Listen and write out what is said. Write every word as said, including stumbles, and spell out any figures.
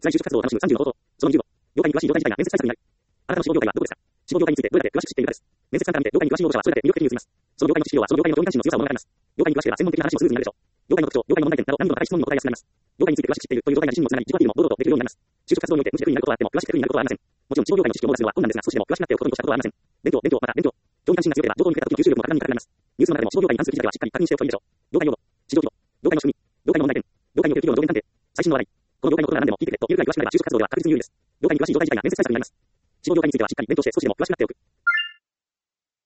在就職活動を楽しむさんじゅうの方法。そのにじゅうご。業界に詳しい業界自体が面接対策になる。あなたの志望業界はどこですか？志望業界についてどれだけ詳しく知っているかです。面接官から見て業界に詳しい応募者はそれだけ魅力的に映ります。その業界の知識量はその業界の興味関心の強さを物語ります。業界に詳しければ専門的な話もスムーズになるでしょう。業界の特徴、業界の問題点など難度の高い質問にも答えやすくなります。業界について詳しく知っているという業界が自信にもつながり、自己アピールも堂々とできるようになります。就職活動において無知で不利になることはあっても詳しくて不利になることはありません。もちろん、志望業界の知識を網羅するのは困難ですが、少しでも詳しくなっておくことに越したことはありません。勉強、勉強、また勉強。興味関心が強ければ、情報に触れた時に吸収力も格段に高くなります。ニュースの中でも志望業界に関する記事だけはしっかり確認しておくといいでしょう。業界用語、市場規模、業界の仕組み、業界の問題点、業界における企業の上限探偵、最新の話題。この業界のことなら何でも聞いてくれと言えるくらい詳しくなれば就職活動では確実に有利です。業界に詳しい業界自体が面接対策になります。志望業界についてはしっかり勉強して少しでも詳しくなっておく。